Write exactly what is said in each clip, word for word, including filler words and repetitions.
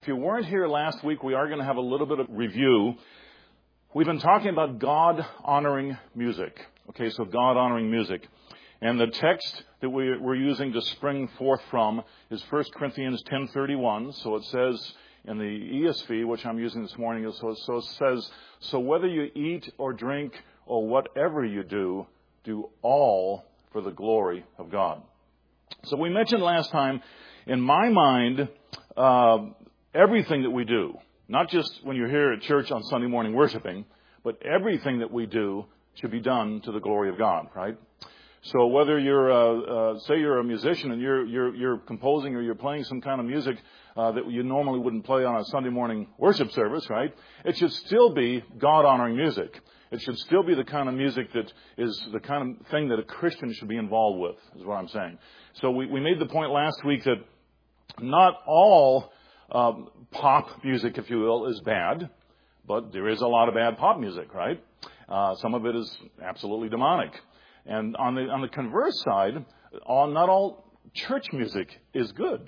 If you weren't here last week, we are going to have a little bit of review. We've been talking about God-honoring music. Okay, so God-honoring music. And the text that we, we're using to spring forth from is First Corinthians ten thirty-one. So it says in the E S V, which I'm using this morning, so, so it says, so whether you eat or drink or whatever you do, do all for the glory of God. So we mentioned last time, in my mind, uh, everything that we do, not just when you're here at church on Sunday morning worshiping, but everything that we do should be done to the glory of God, right? So whether you're, uh, uh, say you're a musician and you're, you're, you're composing or you're playing some kind of music uh, that you normally wouldn't play on a Sunday morning worship service, right? It should still be God-honoring music. It should still be the kind of music that is the kind of thing that a Christian should be involved with, is what I'm saying. So we, we made the point last week that not all Um, pop music, if you will, is bad, but there is a lot of bad pop music, right? Uh, some of it is absolutely demonic. And on the on the converse side, all, not all church music is good.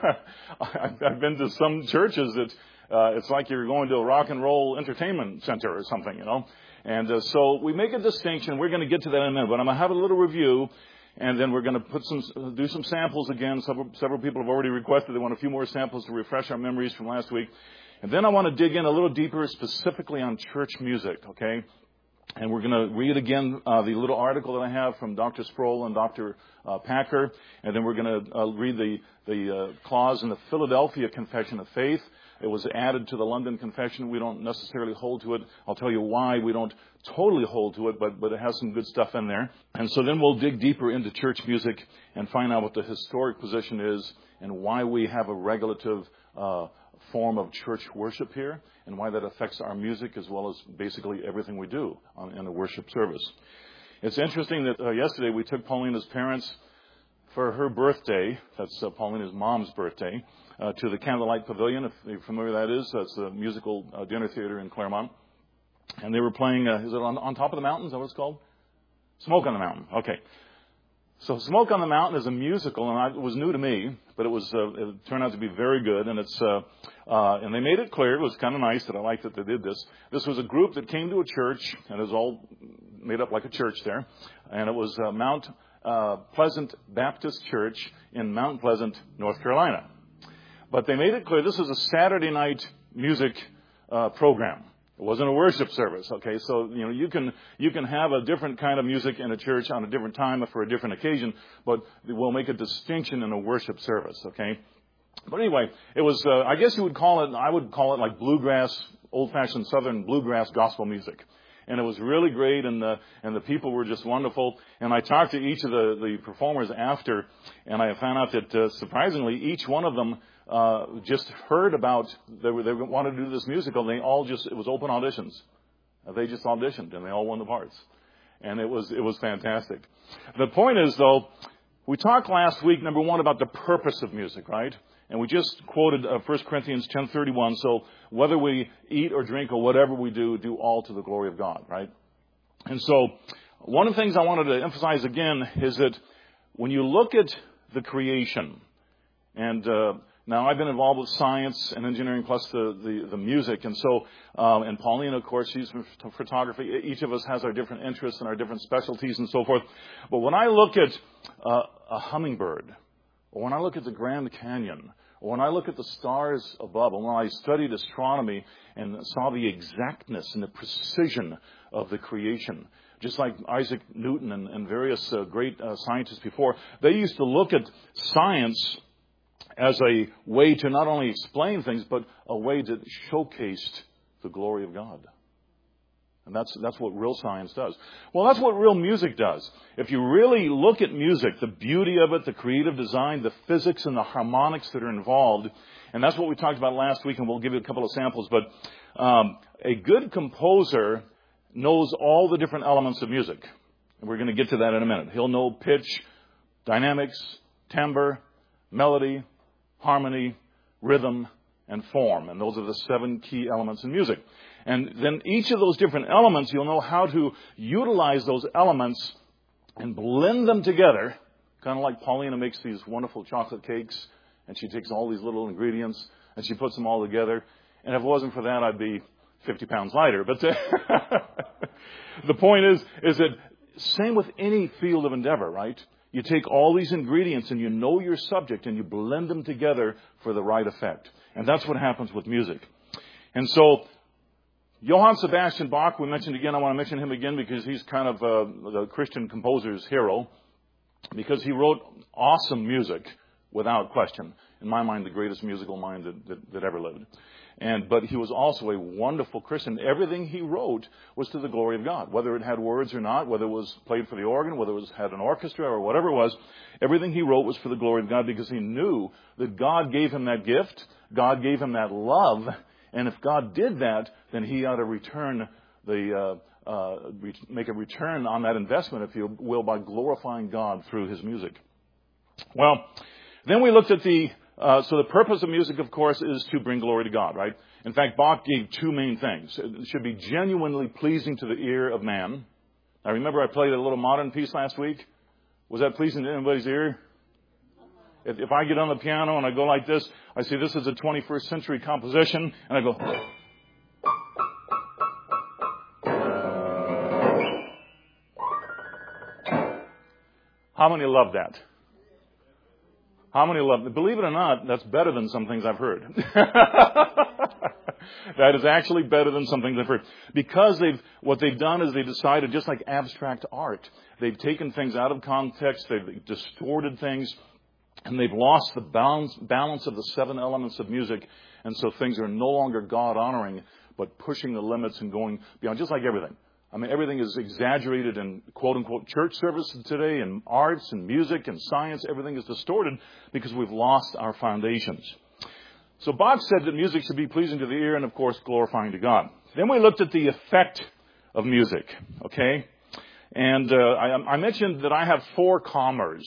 I've, I've been to some churches that uh, it's like you're going to a rock and roll entertainment center or something, you know. And uh, so we make a distinction. We're going to get to that in a minute, but I'm going to have a little review. And then we're going to put some, do some samples again. Several, several people have already requested they want a few more samples to refresh our memories from last week. And then I want to dig in a little deeper specifically on church music, okay? And we're going to read again uh, the little article that I have from Doctor Sproul and Doctor Uh, Packer. And then we're going to uh, read the, the uh, clause in the Philadelphia Confession of Faith. It was added to the London Confession. We don't necessarily hold to it. I'll tell you why we don't totally hold to it, but, but it has some good stuff in there. And so then we'll dig deeper into church music and find out what the historic position is and why we have a regulative uh, form of church worship here and why that affects our music as well as basically everything we do on, in a worship service. It's interesting that uh, yesterday we took Paulina's parents for her birthday. That's uh, Paulina's mom's birthday. Uh, to the Candlelight Pavilion, if you're familiar with that is. That's a musical uh, dinner theater in Claremont. And they were playing, uh, is it on, on Top of the Mountain? Is that what it's called? Smoke on the Mountain. Okay. So Smoke on the Mountain is a musical, and I, it was new to me, but it was uh, it turned out to be very good. And it's uh, uh, and they made it clear. It was kind of nice that I liked that they did this. This was a group that came to a church, and it was all made up like a church there. And it was uh, Mount uh, Pleasant Baptist Church in Mount Pleasant, North Carolina. But they made it clear this is a Saturday night music uh, program. It wasn't a worship service, okay? So, you know, you can you can have a different kind of music in a church on a different time for a different occasion, but we'll make a distinction in a worship service, okay? But anyway, it was, uh, I guess you would call it, I would call it like bluegrass, old-fashioned Southern bluegrass gospel music. And it was really great, and the and the people were just wonderful. And I talked to each of the, the performers after, and I found out that uh, surprisingly, each one of them uh, just heard about they were they wanted to do this musical. And they all just it was open auditions. Uh, they just auditioned, and they all won the parts. And it was it was fantastic. The point is, though, we talked last week, number one, about the purpose of music, right? And we just quoted uh, First Corinthians ten thirty-one. So whether we eat or drink or whatever we do, do all to the glory of God, right? And so one of the things I wanted to emphasize again is that when you look at the creation, and uh, now I've been involved with science and engineering plus the, the, the music. And so, um, and Paulina, of course, she's from photography. Each of us has our different interests and our different specialties and so forth. But when I look at uh, a hummingbird, or when I look at the Grand Canyon, or when I look at the stars above, or when I studied astronomy and saw the exactness and the precision of the creation, just like Isaac Newton and, and various uh, great uh, scientists before, they used to look at science as a way to not only explain things, but a way that showcased the glory of God. And that's that's what real science does. Well, that's what real music does. If you really look at music, the beauty of it, the creative design, the physics and the harmonics that are involved, and that's what we talked about last week, and we'll give you a couple of samples, but um, a good composer knows all the different elements of music. And we're going to get to that in a minute. He'll know pitch, dynamics, timbre, melody, harmony, rhythm, and form. And those are the seven key elements in music. And then each of those different elements, you'll know how to utilize those elements and blend them together, kind of like Paulina makes these wonderful chocolate cakes, and she takes all these little ingredients and she puts them all together. And if it wasn't for that, I'd be fifty pounds lighter. But uh, the point is, is that same with any field of endeavor, right? You take all these ingredients and you know your subject and you blend them together for the right effect. And that's what happens with music. And so, Johann Sebastian Bach, we mentioned again, I want to mention him again because he's kind of uh, the Christian composer's hero, because he wrote awesome music, without question. In my mind, the greatest musical mind that, that, that ever lived. And but he was also a wonderful Christian. Everything he wrote was to the glory of God, whether it had words or not, whether it was played for the organ, whether it was had an orchestra or whatever it was. Everything he wrote was for the glory of God, because he knew that God gave him that gift, God gave him that love, and if God did that, then he ought to return the uh, uh, re- make a return on that investment, if you will, by glorifying God through his music. Well, then we looked at the Uh, so the purpose of music, of course, is to bring glory to God, right? In fact, Bach gave two main things. It should be genuinely pleasing to the ear of man. Now, remember I played a little modern piece last week? Was that pleasing to anybody's ear? If, if I get on the piano and I go like this, I say this is a twenty-first century composition, and I go... How many love that? How many love it? Believe it or not, that's better than some things I've heard. That is actually better than some things I've heard. Because they've, what they've done is they've decided, just like abstract art, they've taken things out of context, they've distorted things, and they've lost the balance, balance of the seven elements of music. And so things are no longer God-honoring, but pushing the limits and going beyond, just like everything. I mean, everything is exaggerated in quote-unquote church services today, and arts and music and science. Everything is distorted because we've lost our foundations. So Bach said that music should be pleasing to the ear and, of course, glorifying to God. Then we looked at the effect of music, okay? And uh, I, I mentioned that I have four calmers.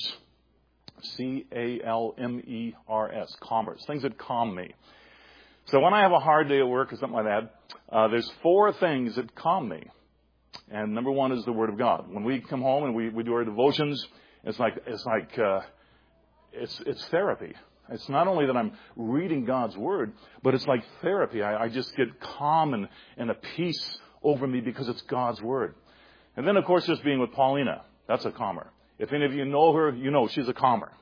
C A L M E R S, calmers, things that calm me. So when I have a hard day at work or something like that, uh, there's four things that calm me. And number one is the Word of God. When we come home and we, we do our devotions, it's like it's like uh, it's it's therapy. It's not only that I'm reading God's Word, but it's like therapy. I, I just get calm and, and a peace over me because it's God's Word. And then, of course, just being with Paulina, that's a calmer. If any of you know her, you know she's a calmer.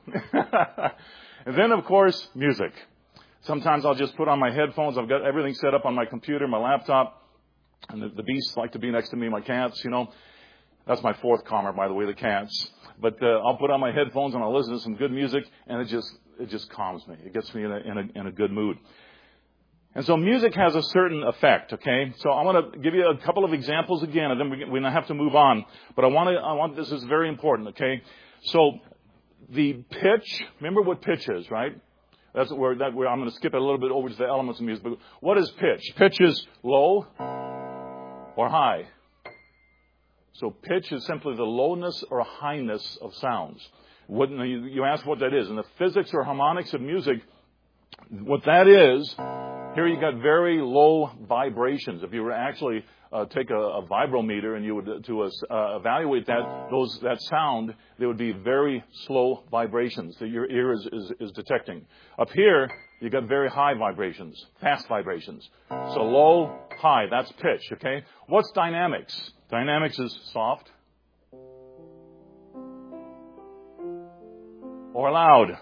And then, of course, music. Sometimes I'll just put on my headphones. I've got everything set up on my computer, my laptop. And the, the beasts like to be next to me, my cats, you know. That's my fourth calmer, by the way, the cats. But uh, I'll put on my headphones and I'll listen to some good music, and it just it just calms me. It gets me in a, in a, in a good mood. And so music has a certain effect, okay? So I want to give you a couple of examples again, and then we, we have to move on. But I want to, I want this is very important, okay? So the pitch, remember what pitch is, right? That's where, that where I'm going to skip it a little bit over to the elements of music. But what is pitch? Pitch is low or high. So pitch is simply the lowness or highness of sounds. What, you, you ask what that is. In the physics or harmonics of music, what that is, here you got very low vibrations. If you were actually uh, take a, a vibrometer and you would to uh, evaluate that those that sound, there would be very slow vibrations that your ear is, is, is detecting. Up here, you got very high vibrations, fast vibrations. So low, high, that's pitch, okay? What's dynamics? Dynamics is soft or loud.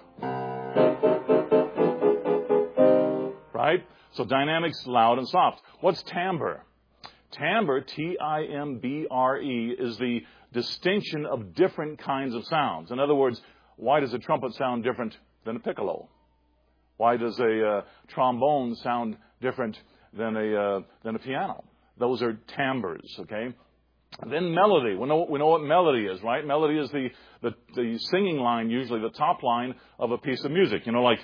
Right? So dynamics, loud and soft. What's timbre? Timbre, T I M B R E, is the distinction of different kinds of sounds. In other words, why does a trumpet sound different than a piccolo? Why does a uh, trombone sound different than a uh, than a piano? Those are timbres, okay? And then melody. We know we know what melody is, right? Melody is the, the the singing line, usually the top line of a piece of music. You know, like.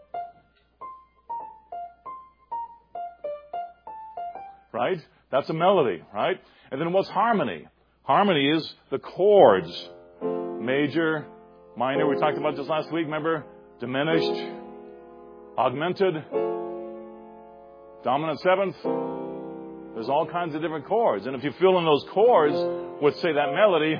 Right? That's a melody, right? And then what's harmony? Harmony is the chords. Major, minor, we talked about this last week, remember? Diminished, augmented, dominant seventh. There's all kinds of different chords. And if you fill in those chords with, say, that melody,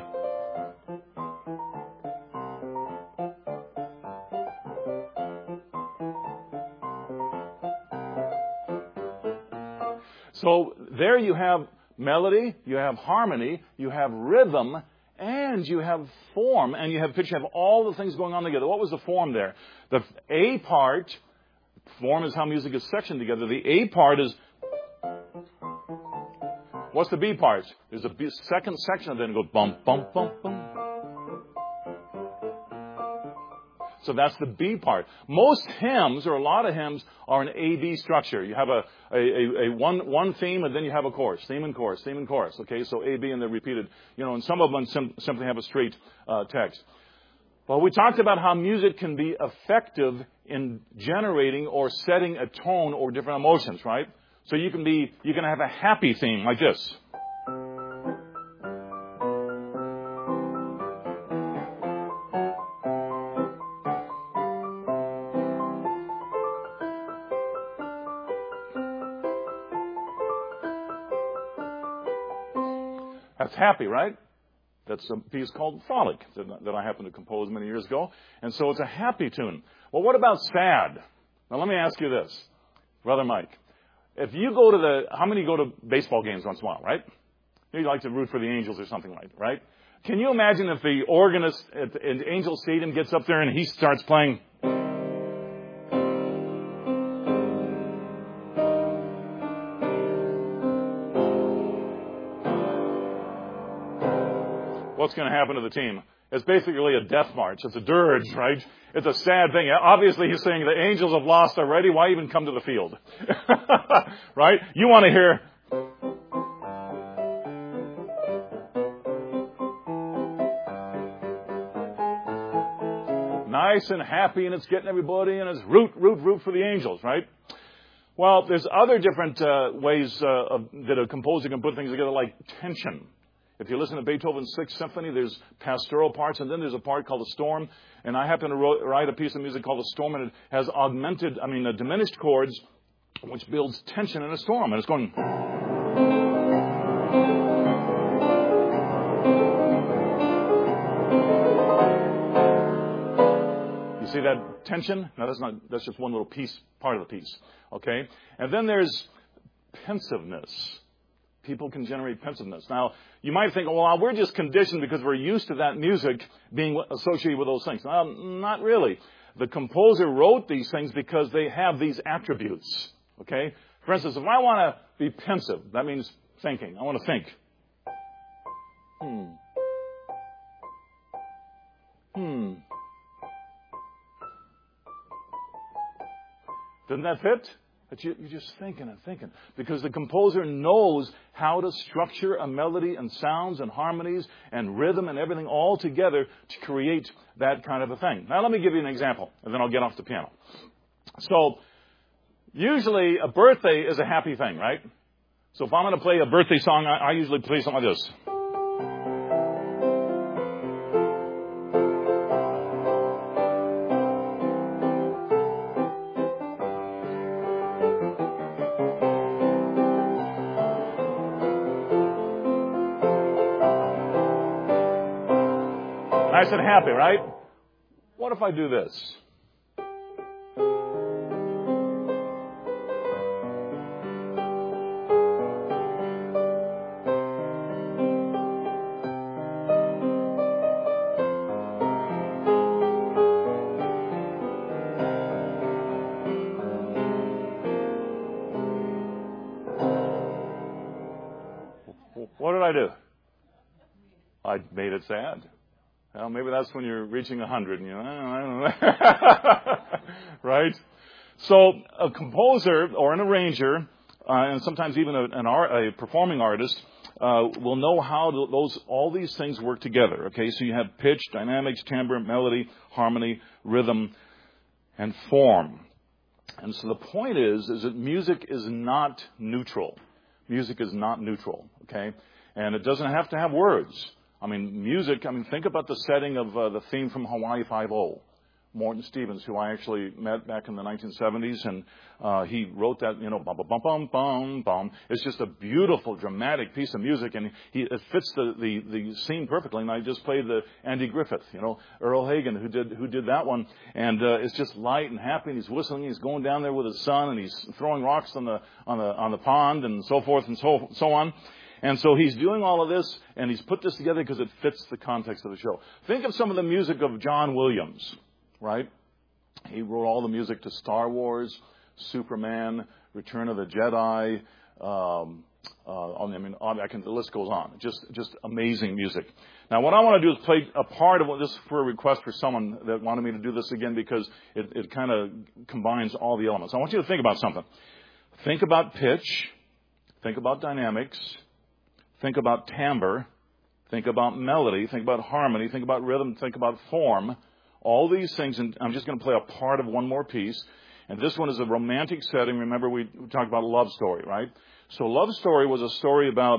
So there you have melody, you have harmony, you have rhythm, and you have form, and you have pitch. You have all the things going on together. What was the form there? The A part, form is how music is sectioned together. The A part is, what's the B part? There's a B, second section of it, and it goes bum, bum, bum, bum. So that's the B part. Most hymns, or a lot of hymns, are an A B structure. You have a, a, a, a one, one theme, and then you have a chorus. Theme and chorus, theme and chorus. Okay, so A, B, and they're repeated. You know, and some of them sim- simply have a straight uh, text. Well, we talked about how music can be effective in generating or setting a tone or different emotions, right? So you can be, you can have a happy theme like this. That's happy, right? That's a piece called Frolic that, that I happened to compose many years ago. And so it's a happy tune. Well, what about sad? Now, let me ask you this, Brother Mike. If you go to the, how many go to baseball games once in a while, right? You like to root for the Angels or something like that, right? Can you imagine if the organist at the at Angel Stadium gets up there and he starts playing? What's going to happen to the team? It's basically a death march. It's a dirge, right? It's a sad thing. Obviously, he's saying the Angels have lost already. Why even come to the field? Right? You want to hear... nice and happy, and it's getting everybody, and it's root, root, root for the Angels, right? Well, there's other different uh, ways uh, of, that a composer can put things together, like tension. If you listen to Beethoven's Sixth Symphony, there's pastoral parts, and then there's a part called the Storm. And I happen to ro- write a piece of music called the Storm, and it has augmented, I mean, uh, diminished chords, which builds tension in a storm. And it's going... You see that tension? No, that's not. That's just one little piece, part of the piece. Okay? And then there's pensiveness. People can generate pensiveness. Now, you might think, well, we're just conditioned because we're used to that music being associated with those things. Well, not really. The composer wrote these things because they have these attributes. Okay? For instance, if I want to be pensive, that means thinking. I want to think. Hmm. Hmm. Doesn't that fit? But you, you're just thinking and thinking. Because the composer knows how to structure a melody and sounds and harmonies and rhythm and everything all together to create that kind of a thing. Now, let me give you an example, and then I'll get off the piano. So, usually a birthday is a happy thing, right? So if I'm going to play a birthday song, I, I usually play something like this. Nice and happy, right? What if I do this? What did I do? I made it sad. Well, maybe that's when you're reaching a hundred, and you know, I don't know. Right? So a composer or an arranger, uh, and sometimes even a, an art, a performing artist, uh, will know how to, those all these things work together. Okay, so you have pitch, dynamics, timbre, melody, harmony, rhythm, and form. And so the point is, is that music is not neutral. Music is not neutral. Okay, and it doesn't have to have words. I mean, music, I mean, think about the setting of uh, the theme from Hawaii Five-O. Morton Stevens, who I actually met back in the nineteen seventies, and uh, he wrote that, you know, bum, bum, bum, bum, bum. It's just a beautiful, dramatic piece of music, and he, it fits the, the, the scene perfectly. And I just played the Andy Griffith, you know, Earl Hagen, who did who did that one, and uh, it's just light and happy, and he's whistling, he's going down there with his son, and he's throwing rocks on the on the on the pond, and so forth and so so on. And so he's doing all of this, and he's put this together because it fits the context of the show. Think of some of the music of John Williams. Right? He wrote all the music to Star Wars, Superman, Return of the Jedi. Um, uh, I mean, I can, the list goes on. Just, just amazing music. Now, what I want to do is play a part of what this is for a request for someone that wanted me to do this again because it, it kind of combines all the elements. I want you to think about something. Think about pitch. Think about dynamics. Think about timbre. Think about melody. Think about harmony. Think about rhythm. Think about form. All these things, and I'm just going to play a part of one more piece. And this one is a romantic setting. Remember, we talked about a love story, right? So Love Story was a story about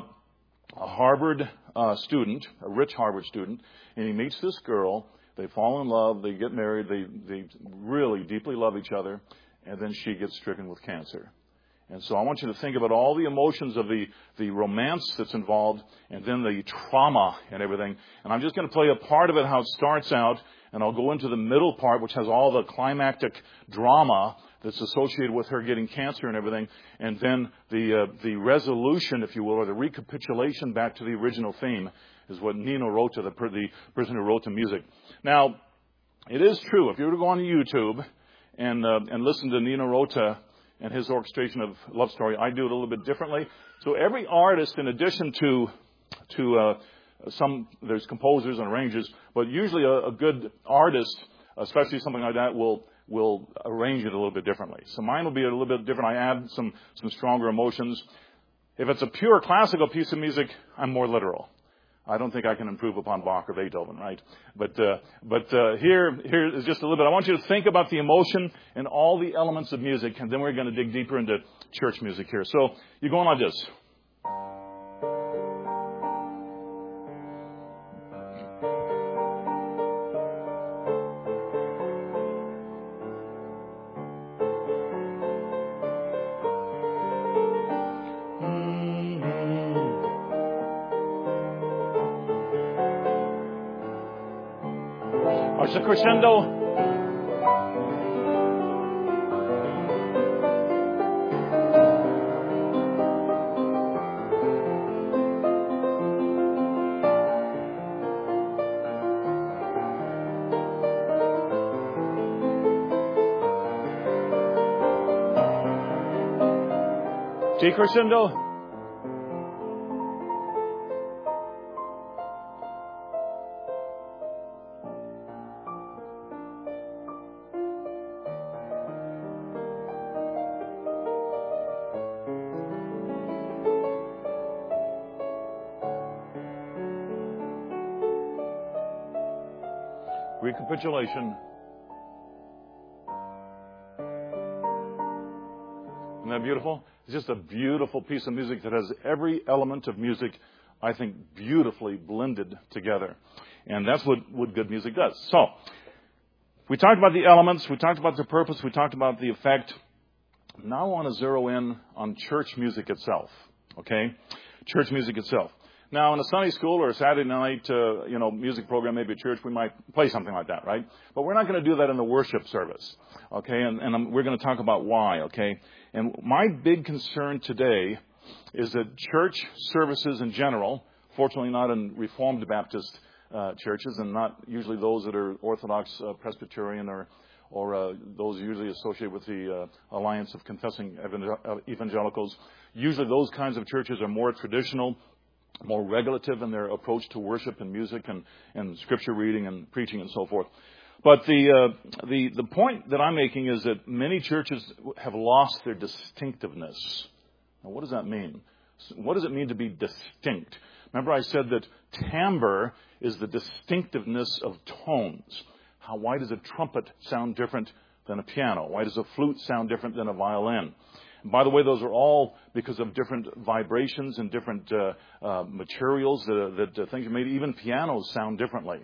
a Harvard uh, student, a rich Harvard student, and he meets this girl. They fall in love. They get married. They, they really deeply love each other. And then she gets stricken with cancer. And so I want you to think about all the emotions of the, the romance that's involved and then the trauma and everything. And I'm just going to play a part of it, how it starts out. And I'll go into the middle part, which has all the climactic drama that's associated with her getting cancer and everything. And then the uh, the resolution, if you will, or the recapitulation back to the original theme is what Nino Rota, the, the person who wrote the music. Now, it is true. If you were to go on YouTube and uh, and listen to Nino Rota and his orchestration of Love Story, I do it a little bit differently. So every artist, in addition to to uh, some, there's composers and arrangers, but usually a, a good artist, especially something like that, will will arrange it a little bit differently. So mine will be a little bit different. I add some some stronger emotions. If it's a pure classical piece of music, I'm more literal. I don't think I can improve upon Bach or Beethoven, right? But uh, but uh, here here is just a little bit. I want you to think about the emotion and all the elements of music, and then we're going to dig deeper into church music here. So you're going like this. Watch the crescendo. Decrescendo. Recapitulation. Isn't that beautiful? It's just a beautiful piece of music that has every element of music, I think, beautifully blended together. And that's what, what good music does. So, we talked about the elements, we talked about the purpose, we talked about the effect. Now I want to zero in on church music itself. Okay? Church music itself. Now, in a Sunday school or a Saturday night, uh, you know, music program, maybe at church, we might play something like that, right? But we're not going to do that in the worship service, okay? And, and I'm, we're going to talk about why, okay? And my big concern today is that church services in general, fortunately not in Reformed Baptist uh, churches, and not usually those that are Orthodox uh, Presbyterian or or uh, those usually associated with the uh, Alliance of Confessing Evangelicals. Usually those kinds of churches are more traditional, more regulative in their approach to worship and music and, and scripture reading and preaching and so forth. But the, uh, the, the point that I'm making is that many churches have lost their distinctiveness. Now, what does that mean? What does it mean to be distinct? Remember I said that timbre is the distinctiveness of tones. How, why does a trumpet sound different than a piano? Why does a flute sound different than a violin? And by the way, those are all because of different vibrations and different uh, uh, materials that, that uh, things are made. Even pianos sound differently.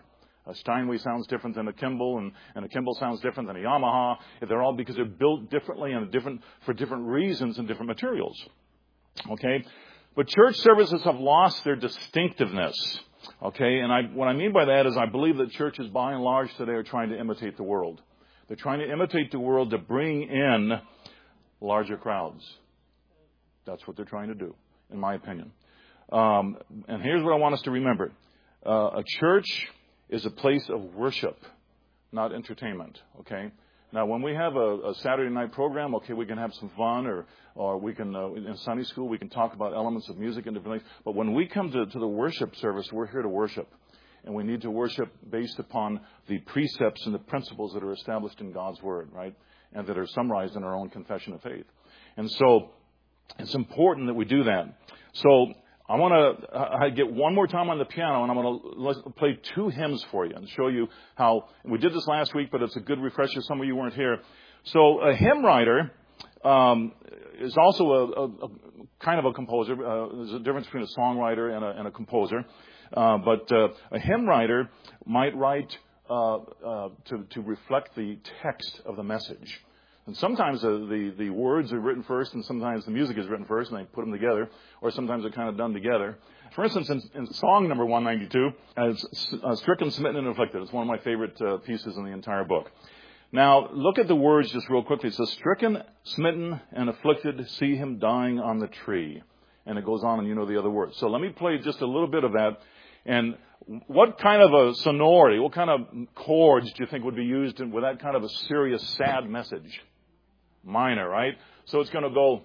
A Steinway sounds different than a Kimball, and, and a Kimball sounds different than a Yamaha. They're all because they're built differently and different for different reasons and different materials. Okay? But church services have lost their distinctiveness. Okay? And I, what I mean by that is I believe that churches by and large today are trying to imitate the world. They're trying to imitate the world to bring in larger crowds. That's what they're trying to do, in my opinion. Um, and here's what I want us to remember. Uh, a church is a place of worship, not entertainment, okay? Now, when we have a, a Saturday night program, okay, we can have some fun, or or we can, uh, in Sunday school, we can talk about elements of music and different things. But when we come to, to the worship service, we're here to worship. And we need to worship based upon the precepts and the principles that are established in God's Word, right? And that are summarized in our own confession of faith. And so it's important that we do that. So I want to uh, get one more time on the piano, and I'm going to play two hymns for you and show you how, we did this last week, but it's a good refresher. Some of you weren't here. So a hymn writer um, is also a, a, a kind of a composer. Uh, there's a difference between a songwriter and a, and a composer. Uh, but uh, a hymn writer might write uh, uh, to, to reflect the text of the message. And sometimes the, the, the words are written first, and sometimes the music is written first, and they put them together, or sometimes they're kind of done together. For instance, in, in song number one ninety-two, it's uh, Stricken, Smitten, and Afflicted. It's one of my favorite uh, pieces in the entire book. Now, look at the words just real quickly. It says, stricken, smitten, and afflicted, see him dying on the tree. And it goes on, and you know the other words. So let me play just a little bit of that. And what kind of a sonority, what kind of chords do you think would be used in, with that kind of a serious, sad message? Minor, right? So it's going to go.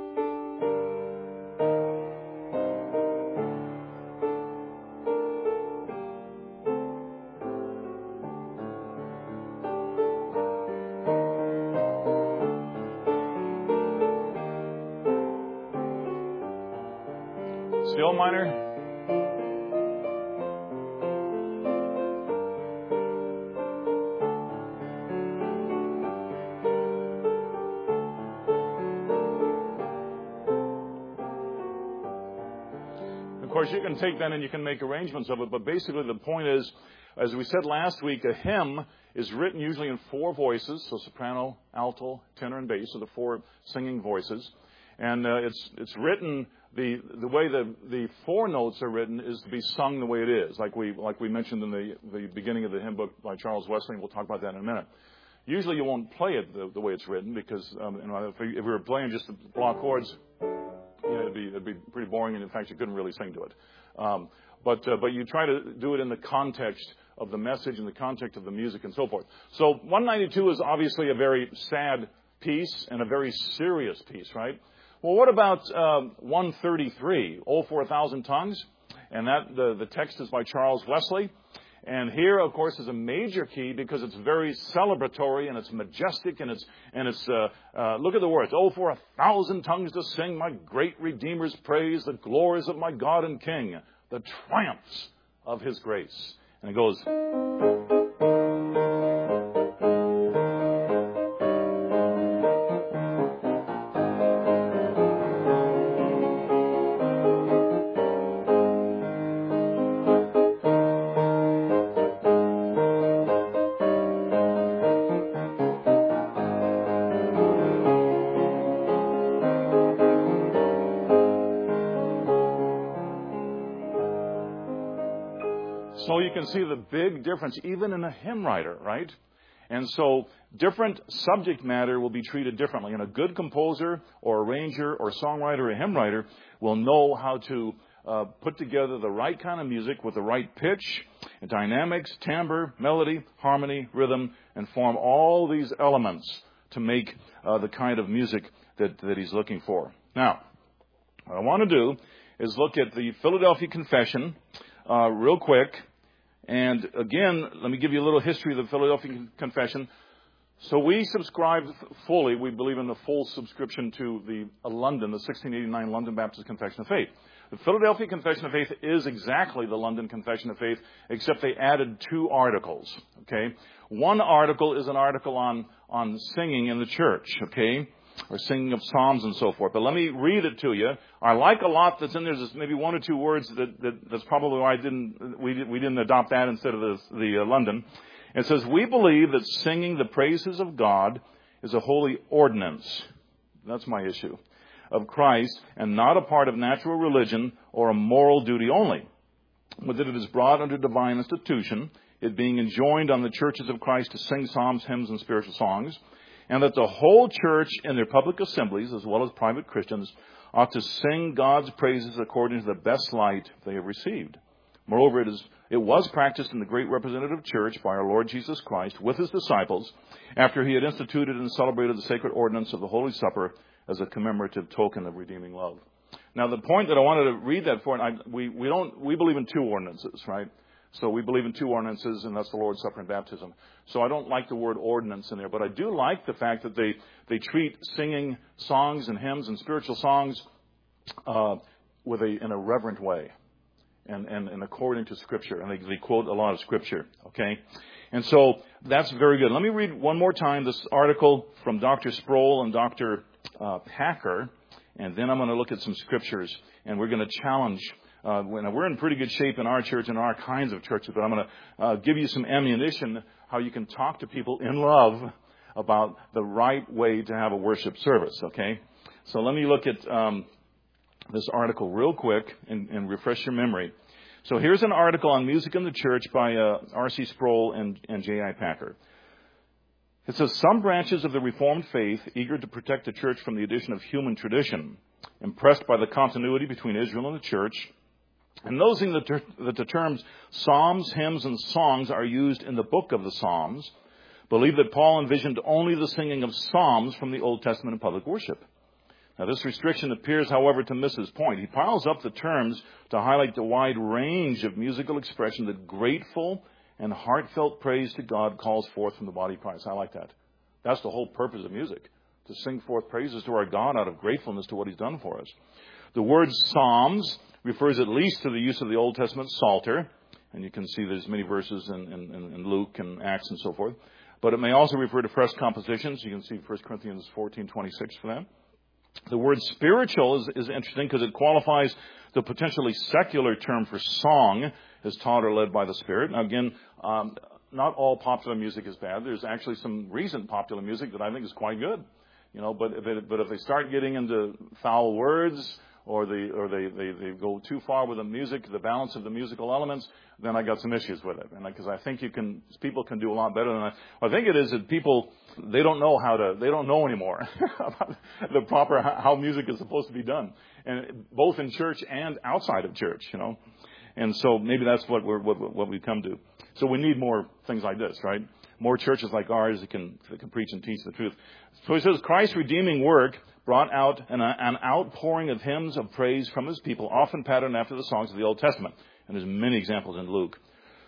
Still minor. Of course, you can take that and you can make arrangements of it, but basically the point is, as we said last week, a hymn is written usually in four voices, so soprano, alto, tenor, and bass are the four singing voices. And uh, it's it's written, the the way the, the four notes are written is to be sung the way it is, like we like we mentioned in the, the beginning of the hymn book by Charles Wesley, and we'll talk about that in a minute. Usually you won't play it the, the way it's written, because um, you know, if, we, if we were playing just the block chords, you know, it'd be it'd be pretty boring, and in fact you couldn't really sing to it. Um, but uh, but you try to do it in the context of the message, in the context of the music, and so forth. So one ninety-two is obviously a very sad piece and a very serious piece, right? Well, what about um, one thirty-three, Oh, for a Thousand Tongues? And that the, the text is by Charles Wesley. And here, of course, is a major key because it's very celebratory and it's majestic and it's and it's uh, uh, look at the words. Oh, for a thousand tongues to sing my great Redeemer's praise, the glories of my God and King, the triumphs of His grace. And it goes. So you can see the big difference, even in a hymn writer, right? And so different subject matter will be treated differently. And a good composer or arranger or songwriter or hymn writer will know how to uh, put together the right kind of music with the right pitch, dynamics, timbre, melody, harmony, rhythm, and form all these elements to make uh, the kind of music that, that he's looking for. Now, what I want to do is look at the Philadelphia Confession uh, real quick. And again, let me give you a little history of the Philadelphia Confession. So we subscribe fully, we believe in the full subscription to the uh, London, the sixteen eighty-nine London Baptist Confession of Faith. The Philadelphia Confession of Faith is exactly the London Confession of Faith, except they added two articles, okay? One article is an article on, on singing in the church, okay? or singing of psalms and so forth. But let me read it to you. I like a lot that's in there. There's maybe one or two words that, that that's probably why I didn't we we didn't adopt that instead of the, the uh, London. It says, we believe that singing the praises of God is a holy ordinance. That's my issue. Of Christ, and not a part of natural religion or a moral duty only, but that it is brought under divine institution, it being enjoined on the churches of Christ to sing psalms, hymns, and spiritual songs, and that the whole church in their public assemblies, as well as private Christians, ought to sing God's praises according to the best light they have received. Moreover, it is it was practiced in the great representative church by our Lord Jesus Christ with his disciples after he had instituted and celebrated the sacred ordinance of the Holy Supper as a commemorative token of redeeming love. Now, the point that I wanted to read that for, and I, we, we don't, we believe in two ordinances, right? So we believe in two ordinances, and that's the Lord's Supper and baptism. So I don't like the word ordinance in there, but I do like the fact that they, they treat singing songs and hymns and spiritual songs uh, with a in a reverent way, and, and, and according to Scripture, and they, they quote a lot of Scripture. Okay, and so that's very good. Let me read one more time this article from Doctor Sproul and Doctor Uh, Packer, and then I'm going to look at some scriptures, and we're going to challenge. Uh, we're in pretty good shape in our church and our kinds of churches, but I'm going to uh, give you some ammunition how you can talk to people in love about the right way to have a worship service. Okay, so let me look at um, this article real quick and, and refresh your memory. So here's an article on music in the church by uh, R C Sproul and, and J I Packer. It says, some branches of the Reformed faith, eager to protect the church from the addition of human tradition, impressed by the continuity between Israel and the church, and noticing that, ter- that the terms psalms, hymns, and songs are used in the book of the Psalms, believe that Paul envisioned only the singing of psalms from the Old Testament in public worship. Now, this restriction appears, however, to miss his point. He piles up the terms to highlight the wide range of musical expression that grateful and heartfelt praise to God calls forth from the body of Christ. I like that. That's the whole purpose of music, to sing forth praises to our God out of gratefulness to what he's done for us. The word psalms refers at least to the use of the Old Testament psalter, and you can see there's many verses in, in, in Luke and Acts and so forth. But it may also refer to fresh compositions. You can see First Corinthians fourteen twenty-six for that. The word spiritual is, is interesting because it qualifies the potentially secular term for song as taught or led by the Spirit. Now, again, um, not all popular music is bad. There's actually some recent popular music that I think is quite good, you know. But if it, but if they start getting into foul words, or they or they, they, they go too far with the music, the balance of the musical elements, then I got some issues with it. And because I think you can, people can do a lot better than I. I think it is that people, they don't know how to, they don't know anymore about the proper how music is supposed to be done, and both in church and outside of church, you know. And so maybe that's what we're what, what we come to. So we need more things like this, right? More churches like ours that can that can preach and teach the truth. So he says Christ's redeeming work brought out an, an outpouring of hymns of praise from his people, often patterned after the songs of the Old Testament. And there's many examples in Luke.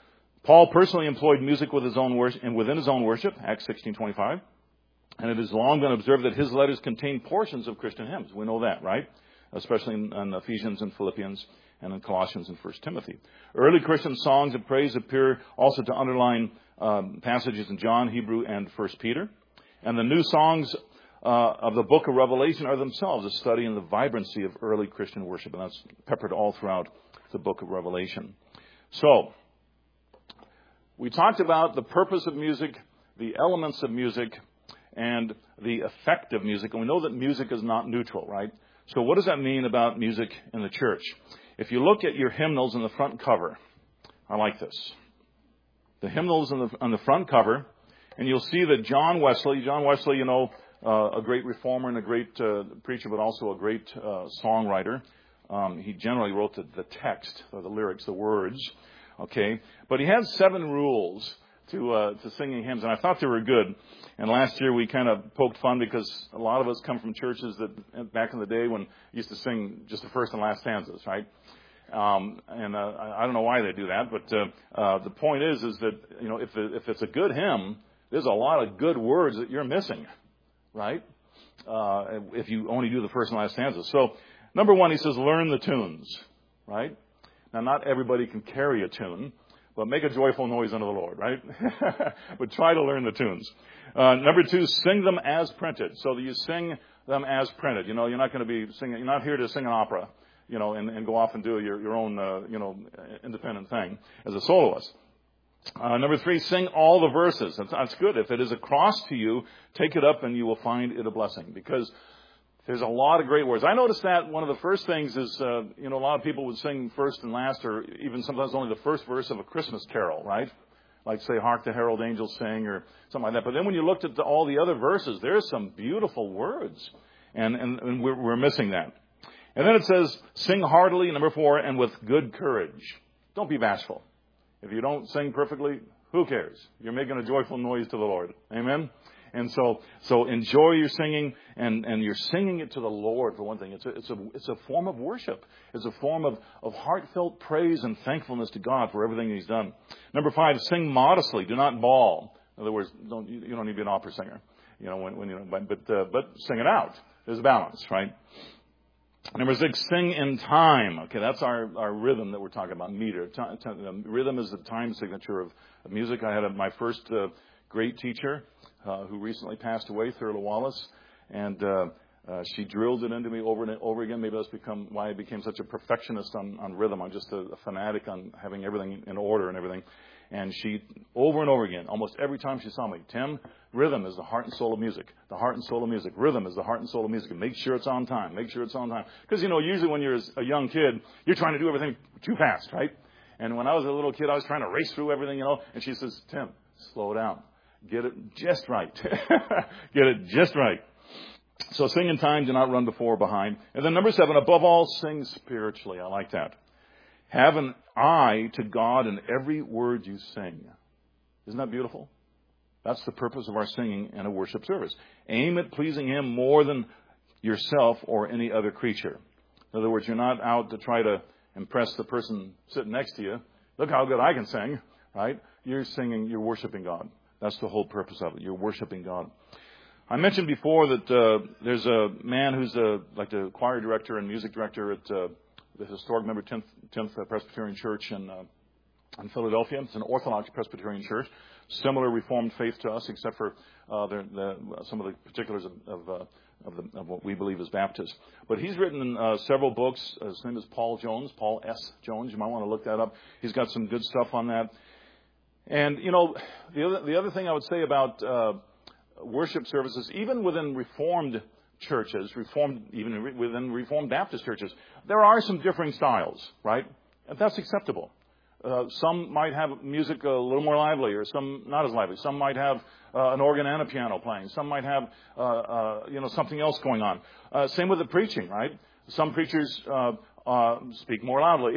Paul personally employed music with his own worship and within his own worship, Acts sixteen twenty-five. And it has long been observed that his letters contain portions of Christian hymns. We know that, right? Especially in, in Ephesians and Philippians and in Colossians and First Timothy. Early Christian songs of praise appear also to underline um, passages in John, Hebrew, and First Peter. And the new songs uh, of the book of Revelation are themselves a study in the vibrancy of early Christian worship. And that's peppered all throughout the book of Revelation. So, we talked about the purpose of music, the elements of music, and the effect of music. And we know that music is not neutral, right? So what does that mean about music in the church? If you look at your hymnals in the front cover, I like this. The hymnals on the, on the front cover, and you'll see that John Wesley, John Wesley, you know, uh, a great reformer and a great uh, preacher, but also a great uh, songwriter. Um, he generally wrote the, the text, or the lyrics, the words, okay? But he had seven rules to uh, to singing hymns, and I thought they were good. And last year we kind of poked fun because a lot of us come from churches that back in the day when used to sing just the first and last stanzas, right? Um, and uh, I don't know why they do that, but uh, uh, the point is, is that you know if the, if it's a good hymn, there's a lot of good words that you're missing, right? Uh, if you only do the first and last stanzas. So number one, he says, learn the tunes, right? Now, not everybody can carry a tune, but make a joyful noise unto the Lord, right? But try to learn the tunes. Uh, number two, sing them as printed. So that you sing them as printed. You know, you're not going to be singing, you're not here to sing an opera, you know, and, and go off and do your, your own, uh, you know, independent thing as a soloist. Uh, number three, sing all the verses. That's, that's good. If it is a cross to you, take it up and you will find it a blessing, because there's a lot of great words. I noticed that one of the first things is, uh, you know, a lot of people would sing first and last, or even sometimes only the first verse of a Christmas carol, right? Like, say, Hark the Herald Angels Sing, or something like that. But then when you looked at the, all the other verses, there's some beautiful words. And, and, and we're, we're missing that. And then it says, sing heartily, number four, and with good courage. Don't be bashful. If you don't sing perfectly, who cares? You're making a joyful noise to the Lord. Amen? And so, so enjoy your singing, and, and you're singing it to the Lord, for one thing. It's a, it's a, it's a form of worship. It's a form of, of heartfelt praise and thankfulness to God for everything He's done. Number five, sing modestly. Do not bawl. In other words, don't, you don't need to be an opera singer, you know, when, when you know, but, but, uh, but sing it out. There's a balance, right? Number six, sing in time. Okay, that's our, our rhythm that we're talking about, meter. T- t- um, rhythm is the time signature of, of music. I had a, my first uh, great teacher uh, who recently passed away, Thurla Wallace, and uh, uh, she drilled it into me over and over again. Maybe that's become why I became such a perfectionist on, on rhythm. I'm just a, a fanatic on having everything in order and everything. And she, over and over again, almost every time she saw me, Tim, rhythm is the heart and soul of music. The heart and soul of music. Rhythm is the heart and soul of music. And make sure it's on time. Make sure it's on time. Because, you know, usually when you're a young kid, you're trying to do everything too fast, right? And when I was a little kid, I was trying to race through everything, you know. And she says, Tim, slow down. Get it just right. Get it just right. So sing in time. Do not run before or behind. And then number seven, above all, sing spiritually. I like that. Have an eye to God in every word you sing. Isn't that beautiful? That's the purpose of our singing in a worship service. Aim at pleasing Him more than yourself or any other creature. In other words, you're not out to try to impress the person sitting next to you. Look how good I can sing, right? You're singing, you're worshiping God. That's the whole purpose of it. You're worshiping God. I mentioned before that uh, there's a man who's a, like the choir director and music director at uh, the historic member tenth, tenth Presbyterian Church in, uh, in Philadelphia. It's an Orthodox Presbyterian church, similar Reformed faith to us, except for uh, the, the, some of the particulars of, of, uh, of, the, of what we believe is Baptist. But he's written uh, several books. His name is Paul Jones, Paul S. Jones. You might want to look that up. He's got some good stuff on that. And, you know, the other, the other thing I would say about uh, worship services, even within Reformed churches, Reformed, even within Reformed Baptist churches, there are some differing styles, right? And that's acceptable. Uh, some might have music a little more lively, or some not as lively. Some might have uh, an organ and a piano playing. Some might have, uh, uh, you know, something else going on. Uh, same with the preaching, right? Some preachers uh, uh, speak more loudly.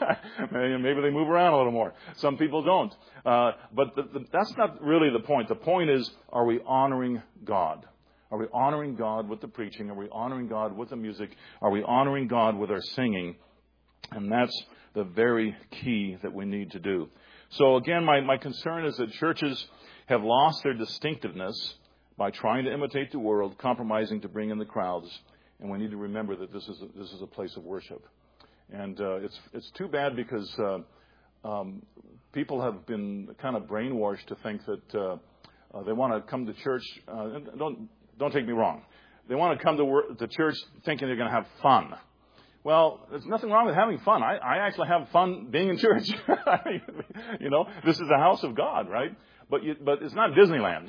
Maybe they move around a little more. Some people don't. Uh, but the, the, that's not really the point. The point is, are we honoring God? Are we honoring God with the preaching? Are we honoring God with the music? Are we honoring God with our singing? And that's the very key that we need to do. So again, my, my concern is that churches have lost their distinctiveness by trying to imitate the world, compromising to bring in the crowds. And we need to remember that this is a, this is a place of worship. And uh, it's it's too bad because uh, um, people have been kind of brainwashed to think that uh, uh, they want to come to church. Uh, don't don't take me wrong. They want to come to work, to church thinking they're going to have fun. Well, there's nothing wrong with having fun. I, I actually have fun being in church. I mean, you know, this is the house of God, right? But you, but it's not Disneyland,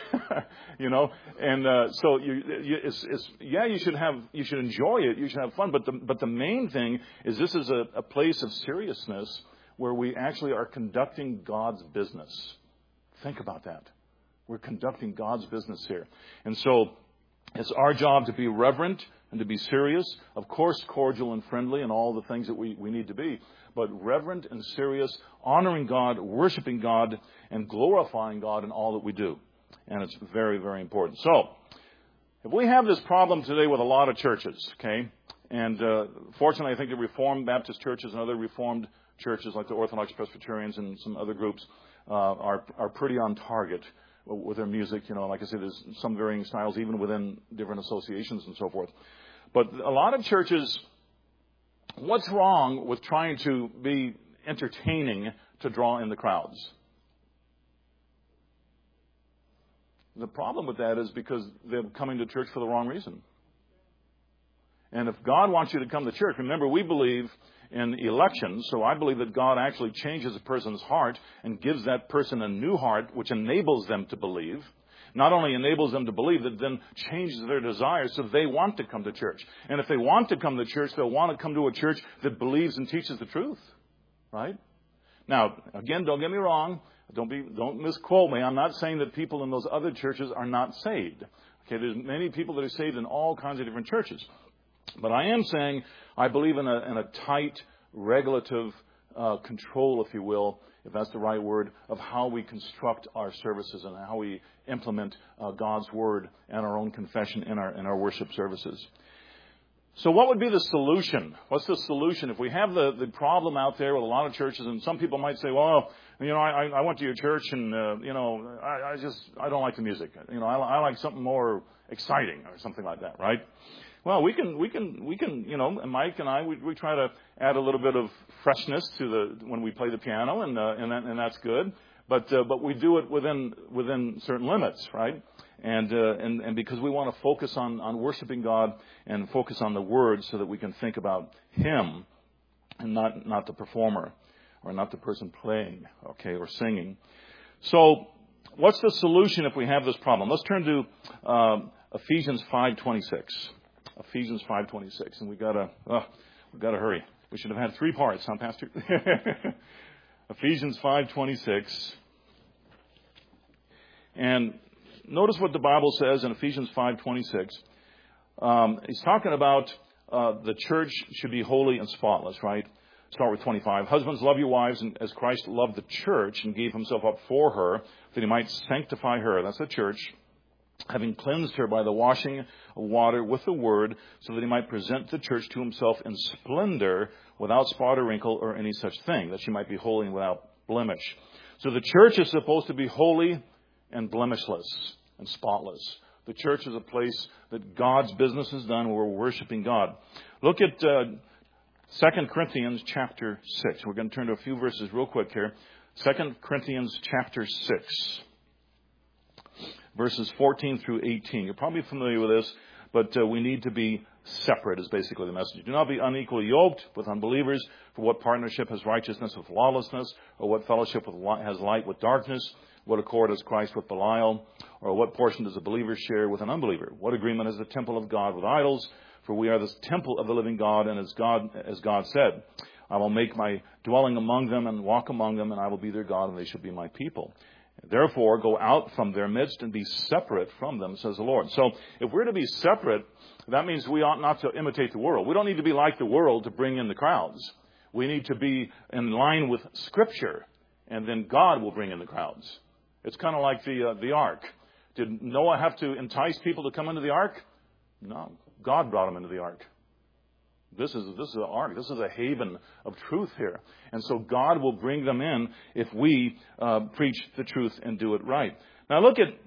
you know. And uh, so you, you it's, it's yeah, you should have you should enjoy it. You should have fun. But the but the main thing is this is a, a place of seriousness where we actually are conducting God's business. Think about that. We're conducting God's business here, and so it's our job to be reverent and to be serious, of course, cordial and friendly and all the things that we, we need to be, but reverent and serious, honoring God, worshiping God, and glorifying God in all that we do. And it's very, very important. So, if we have this problem today with a lot of churches, okay, and uh, fortunately I think the Reformed Baptist churches and other Reformed churches like the Orthodox Presbyterians and some other groups uh, are, are pretty on target with their music. You know, like I said, there's some varying styles even within different associations and so forth. But a lot of churches, what's wrong with trying to be entertaining to draw in the crowds? The problem with that is because they're coming to church for the wrong reason. And if God wants you to come to church, remember, we believe in elections, so I believe that God actually changes a person's heart and gives that person a new heart, which enables them to believe. Not only enables them to believe, that then changes their desires so they want to come to church. And if they want to come to church, they'll want to come to a church that believes and teaches the truth. Right? Now, again, don't get me wrong. Don't be, don't misquote me. I'm not saying that people in those other churches are not saved. Okay, there's many people that are saved in all kinds of different churches. But I am saying I believe in a, in a tight, regulative uh, control, if you will, if that's the right word, of how we construct our services and how we implement uh, God's word and our own confession in our in our worship services. So what would be the solution? What's the solution? If we have the, the problem out there with a lot of churches, and some people might say, well, you know, I, I went to your church and, uh, you know, I, I just, I don't like the music. You know, I, I like something more exciting or something like that, right? Well, we can, we can, we can, you know, and Mike and I, we, we try to add a little bit of freshness to the, when we play the piano, and, uh, and, that, and that's good. But, uh, but we do it within, within certain limits, right? And, uh, and, and because we want to focus on, on worshiping God and focus on the Word so that we can think about Him and not, not the performer or not the person playing, okay, or singing. So what's the solution if we have this problem? Let's turn to um, Ephesians five twenty-six. Ephesians five twenty-six. And we gotta, uh, we gotta hurry. We should have had three parts, huh, Pastor? Ephesians five twenty-six. And notice what the Bible says in Ephesians five twenty-six. Um, he's talking about uh, the church should be holy and spotless, right? Start with twenty-five. Husbands, love your wives and as Christ loved the church and gave himself up for her, that he might sanctify her. That's the church. Having cleansed her by the washing of water with the word, so that he might present the church to himself in splendor, without spot or wrinkle or any such thing, that she might be holy and without blemish. So the church is supposed to be holy and blemishless and spotless. The church is a place that God's business is done where we're worshiping God. Look at uh, Second Corinthians chapter six. We're going to turn to a few verses real quick here. Second Corinthians chapter six. Verses fourteen through eighteen. You're probably familiar with this, but uh, we need to be separate is basically the message. Do not be unequally yoked with unbelievers, for what partnership has righteousness with lawlessness, or what fellowship with light, has light with darkness? What accord has Christ with Belial? Or what portion does a believer share with an unbeliever? What agreement is the temple of God with idols? For we are the temple of the living God, and as God, as God said, I will make my dwelling among them and walk among them, and I will be their God, and they shall be my people. Therefore, go out from their midst and be separate from them, says the Lord. So, if we're to be separate, that means we ought not to imitate the world. We don't need to be like the world to bring in the crowds. We need to be in line with Scripture, and then God will bring in the crowds. It's kind of like the uh, the ark. Did Noah have to entice people to come into the ark? No. God brought them into the ark. This is this is an ark. This is a haven of truth here. And so God will bring them in if we uh, preach the truth and do it right. Now look at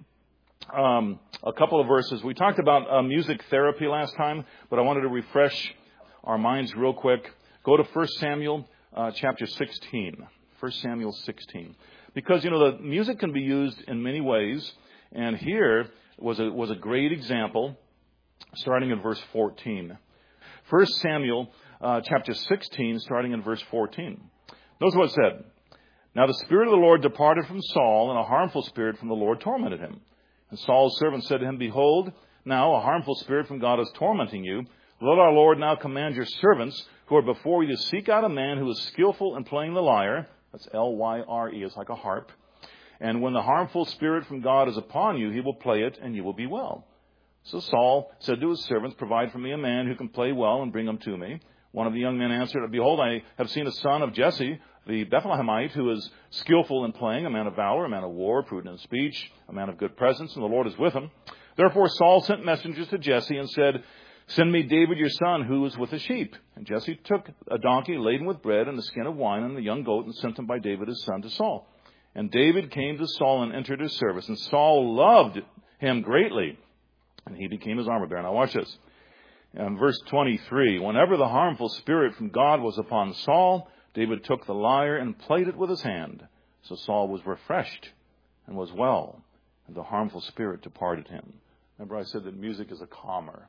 um, a couple of verses. We talked about uh, music therapy last time, but I wanted to refresh our minds real quick. Go to First Samuel uh, chapter sixteen. First Samuel sixteen. Because, you know, the music can be used in many ways. And here was a, was a great example, starting in verse fourteen. First Samuel uh, chapter sixteen, starting in verse fourteen. Notice what it said. Now the Spirit of the Lord departed from Saul, and a harmful spirit from the Lord tormented him. And Saul's servant said to him, Behold, now a harmful spirit from God is tormenting you. Let our Lord now command your servants who are before you to seek out a man who is skillful in playing the lyre. That's L Y R E. It's like a harp. And when the harmful spirit from God is upon you, he will play it, and you will be well. So Saul said to his servants, Provide for me a man who can play well, and bring him to me. One of the young men answered, Behold, I have seen a son of Jesse, the Bethlehemite, who is skillful in playing, a man of valor, a man of war, prudent in speech, a man of good presence, and the Lord is with him. Therefore Saul sent messengers to Jesse and said, Send me David your son, who is with the sheep. And Jesse took a donkey laden with bread and a skin of wine and a young goat, and sent him by David his son to Saul. And David came to Saul and entered his service. And Saul loved him greatly, and he became his armor bearer. Now watch this. In verse twenty-three, whenever the harmful spirit from God was upon Saul, David took the lyre and played it with his hand. So Saul was refreshed and was well, and the harmful spirit departed him. Remember I said that music is a calmer.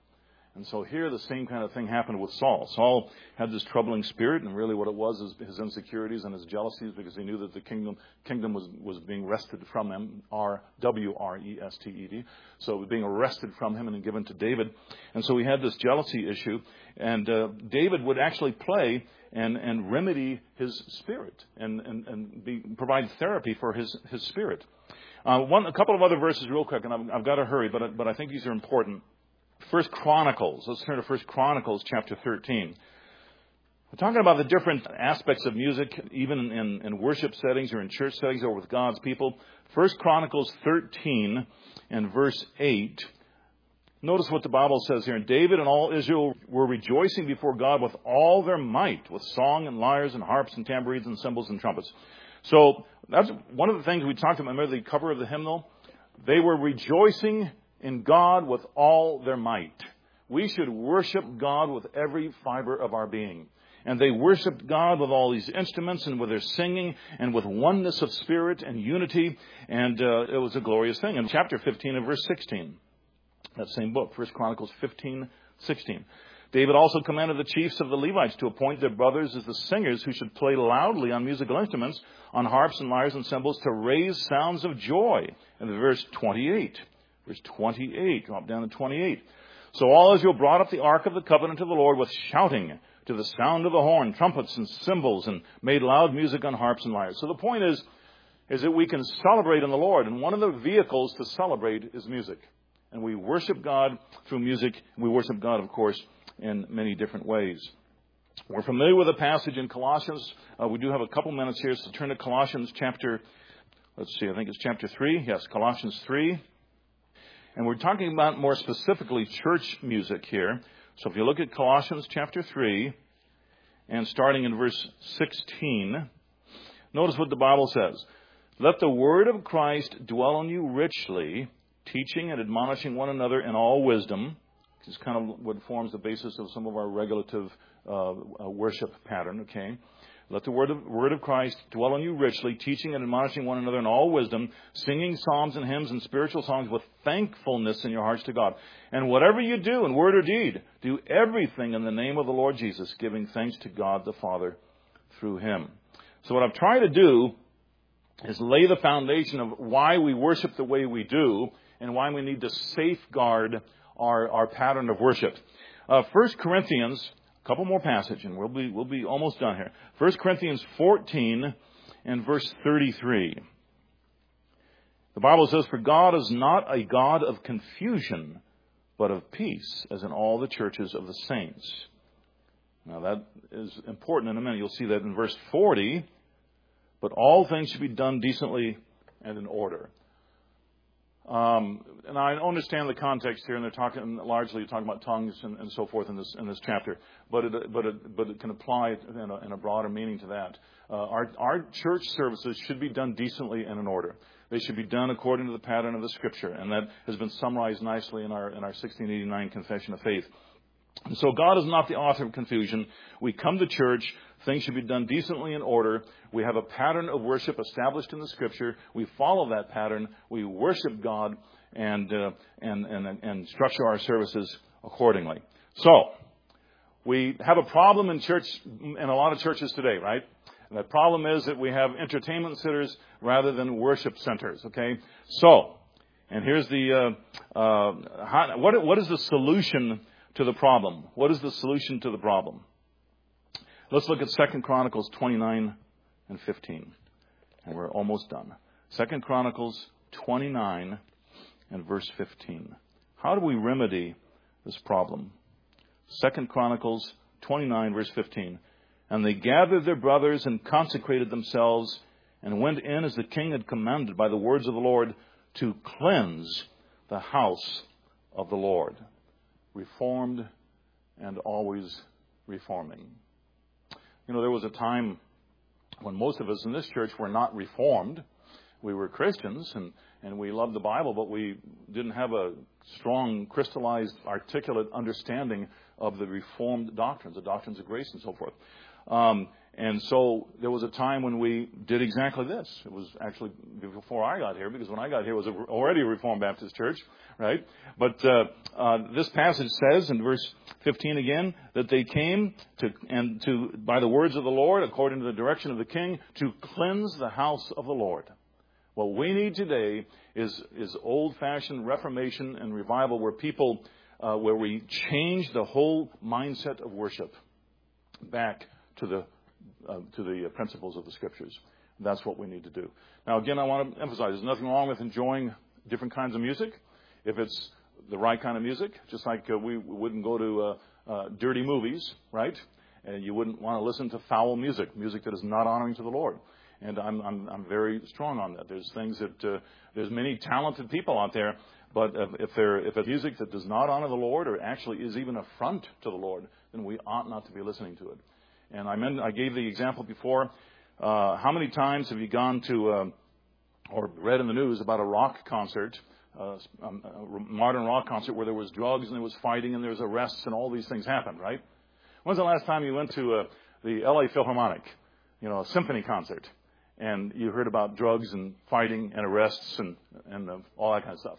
And so here the same kind of thing happened with Saul. Saul had this troubling spirit, and really what it was is his insecurities and his jealousies, because he knew that the kingdom kingdom was, was being wrested from him, R W R E S T E D. So it was being arrested from him and given to David. And so he had this jealousy issue, and uh, David would actually play and, and remedy his spirit and, and, and be, provide therapy for his, his spirit. Uh, one, a couple of other verses real quick, and I've, I've got to hurry, but, but I think these are important. First Chronicles. Let's turn to First Chronicles chapter thirteen. We're talking about the different aspects of music, even in, in worship settings or in church settings or with God's people. First Chronicles thirteen and verse eight. Notice what the Bible says here. David and all Israel were rejoicing before God with all their might, with song and lyres and harps and tambourines and cymbals and trumpets. So that's one of the things we talked about. Remember the cover of the hymnal? They were rejoicing in God with all their might. We should worship God with every fiber of our being. And they worshiped God with all these instruments and with their singing and with oneness of spirit and unity. And uh, it was a glorious thing. In chapter fifteen and verse sixteen, that same book, First Chronicles fifteen, sixteen. David also commanded the chiefs of the Levites to appoint their brothers as the singers who should play loudly on musical instruments, on harps and lyres and cymbals, to raise sounds of joy. And verse twenty-eight. Verse twenty-eight, drop down to twenty-eight. So all Israel brought up the ark of the covenant of the Lord with shouting to the sound of the horn, trumpets and cymbals, and made loud music on harps and lyres. So the point is, is that we can celebrate in the Lord. And one of the vehicles to celebrate is music. And we worship God through music. We worship God, of course, in many different ways. We're familiar with a passage in Colossians. Uh, we do have a couple minutes here, so turn to Colossians chapter, let's see, I think it's chapter three. Yes, Colossians three. And we're talking about more specifically church music here. So if you look at Colossians chapter three, and starting in verse sixteen, notice what the Bible says. Let the word of Christ dwell on you richly, teaching and admonishing one another in all wisdom. This is kind of what forms the basis of some of our regulative uh, worship pattern, okay? Let the word of, word of Christ dwell on you richly, teaching and admonishing one another in all wisdom, singing psalms and hymns and spiritual songs with thankfulness in your hearts to God. And whatever you do in word or deed, do everything in the name of the Lord Jesus, giving thanks to God the Father through him. So what I've tried to do is lay the foundation of why we worship the way we do and why we need to safeguard our, our pattern of worship. Uh, First Corinthians, a couple more passages, and we'll be we'll be almost done here. First Corinthians fourteen and verse thirty-three. The Bible says, "For God is not a God of confusion, but of peace, as in all the churches of the saints." Now that is important in a minute. You'll see that in verse forty. But all things should be done decently and in order. Um, and I understand the context here, and they're talking largely talking about tongues and, and so forth in this in this chapter. But it but it but it can apply in a, in a broader meaning to that. Uh, our our church services should be done decently and in order. They should be done according to the pattern of the Scripture, and that has been summarized nicely in our in our sixteen eighty-nine Confession of Faith. And so God is not the author of confusion. We come to church. Things should be done decently in order. We have a pattern of worship established in the Scripture. We follow that pattern. We worship God and uh, and, and and structure our services accordingly. So we have a problem in church, in a lot of churches today, right? And the problem is that we have entertainment centers rather than worship centers. Okay, so and here's the uh, uh, how, what what is the solution to the problem? What is the solution to the problem? Let's look at Second Chronicles twenty-nine and fifteen. And we're almost done. Second Chronicles twenty-nine and verse fifteen. How do we remedy this problem? Second Chronicles twenty-nine, verse fifteen. And they gathered their brothers and consecrated themselves and went in as the king had commanded by the words of the Lord to cleanse the house of the Lord. Reformed and always reforming. You know, there was a time when most of us in this church were not reformed. We were Christians and, and we loved the Bible, but we didn't have a strong, crystallized, articulate understanding of the Reformed doctrines, the doctrines of grace and so forth. Um, and so there was a time when we did exactly this. It was actually before I got here, because when I got here it was a, already a Reformed Baptist church, right? But uh, uh, this passage says in verse fifteen again that they came to and to by the words of the Lord, according to the direction of the king, to cleanse the house of the Lord. What we need today is is old-fashioned reformation and revival, where people, uh, where we change the whole mindset of worship back to the uh, to the principles of the Scriptures. That's what we need to do. Now, again, I want to emphasize: there's nothing wrong with enjoying different kinds of music, if it's the right kind of music. Just like uh, we wouldn't go to uh, uh, dirty movies, right? And you wouldn't want to listen to foul music, music that is not honoring to the Lord. And I'm, I'm, I'm very strong on that. There's things that, uh, there's many talented people out there, but if, if they're, if it's music that does not honor the Lord or actually is even an affront to the Lord, then we ought not to be listening to it. And I meant, I gave the example before, uh, how many times have you gone to, uh, or read in the news about a rock concert, uh, a modern rock concert where there was drugs and there was fighting and there was arrests and all these things happened, right? When's the last time you went to uh, the L A Philharmonic, you know, a symphony concert? And you heard about drugs and fighting and arrests and, and uh, all that kind of stuff.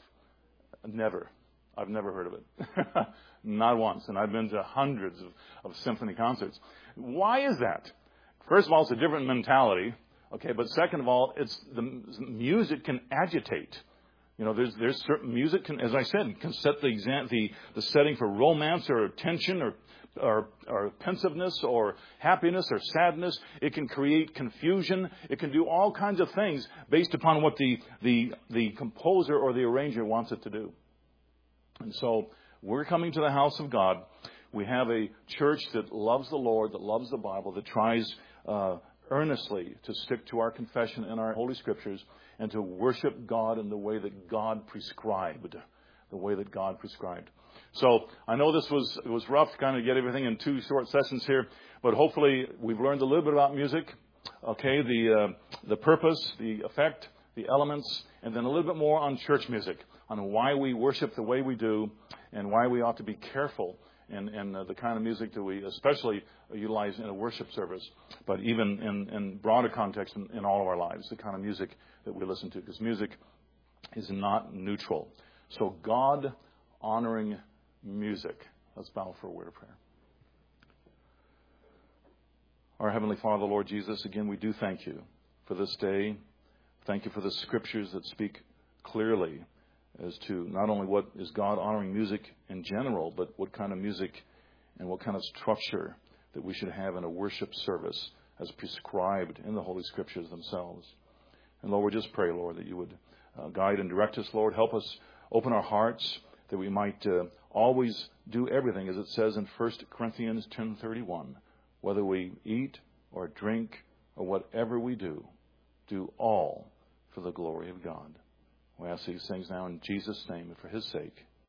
Never. I've never heard of it. Not once. And I've been to hundreds of, of symphony concerts. Why is that? First of all, it's a different mentality. Okay, but second of all, it's the music can agitate. You know, there's there's certain music can, as I said, can set the exam, the the setting for romance or tension or or, or pensiveness or happiness or sadness. It can create confusion. It can do all kinds of things based upon what the, the, the composer or the arranger wants it to do. And so we're coming to the house of God. We have a church that loves the Lord, that loves the Bible, that tries uh, earnestly to stick to our confession and our Holy Scriptures and to worship God in the way that God prescribed, the way that God prescribed. So I know this was it was rough to kind of get everything in two short sessions here, but hopefully we've learned a little bit about music, okay, the uh, the purpose, the effect, the elements, and then a little bit more on church music, on why we worship the way we do, and why we ought to be careful in, in uh, the kind of music that we especially utilize in a worship service, but even in, in broader context in, in all of our lives, the kind of music that we listen to, because music is not neutral. So God honoring music. Let's bow for a word of prayer. Our Heavenly Father, Lord Jesus, again, we do thank you for this day. Thank you for the Scriptures that speak clearly as to not only what is God-honoring music in general, but what kind of music and what kind of structure that we should have in a worship service as prescribed in the Holy Scriptures themselves. And Lord, we just pray, Lord, that you would uh, guide and direct us, Lord. Help us open our hearts that we might uh, always do everything, as it says in First Corinthians ten thirty-one. Whether we eat or drink or whatever we do, do all for the glory of God. We ask these things now in Jesus' name and for His sake.